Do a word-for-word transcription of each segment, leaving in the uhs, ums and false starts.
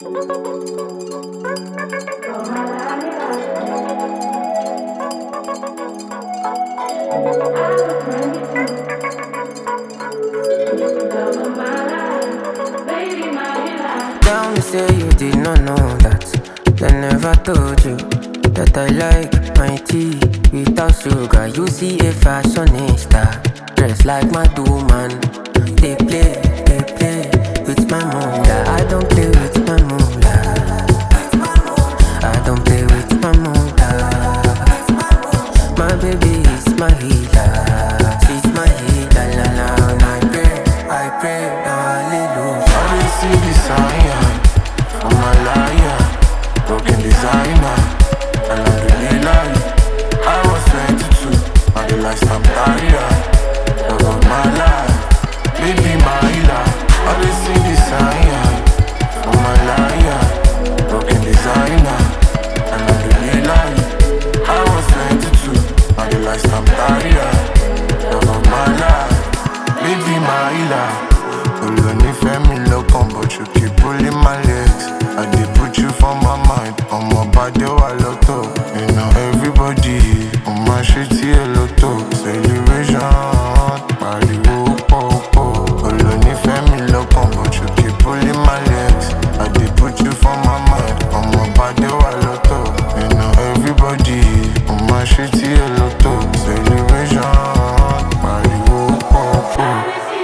Tell me say you did not know that. They never told you that I like my tea without sugar. You see a fashionista dressed like my man. They play, they play with my moolah. I don't play with my moolah. I don't play with my moolah. My baby is my healer. She's my healer. La la. And I pray, I pray, hallelujah. I didn't see the sign for my liar, broken designer, and I really lie. I was twenty-two, now the lifetime tired. Love of my life, baby my healer. I didn't see the sign for my liar, broken designer, and I really lie. I was twenty-two, now the lifetime tired. Love of my life, baby my healer. Olunife mi lọ́kàn, but you keep pulling my legs. I dey put you for my mind. Ọmọ bàdé wà lọ́tọ̀. You know everybody, mo máa ṣe tí ẹ lọ́tọ̀. Celebration, pariwo pọ̀pọ̀. Olunife mi lọ́kàn, but you keep pulling my legs. I dey put you for my mind. Ọmọ bàdé wà lọ́tọ̀. You know everybody, mo máa ṣe tí ẹ lọ́tọ̀. Celebration, pariwo pọ̀pọ̀.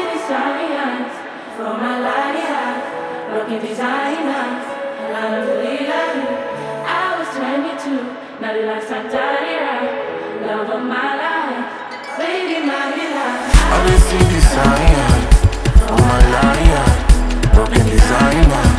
Looking designers, and I don't believe like you. I was twenty-two, now the lifetime tired. Love of my life, baby, my life. I didn't see the sign for my liar, broken designer.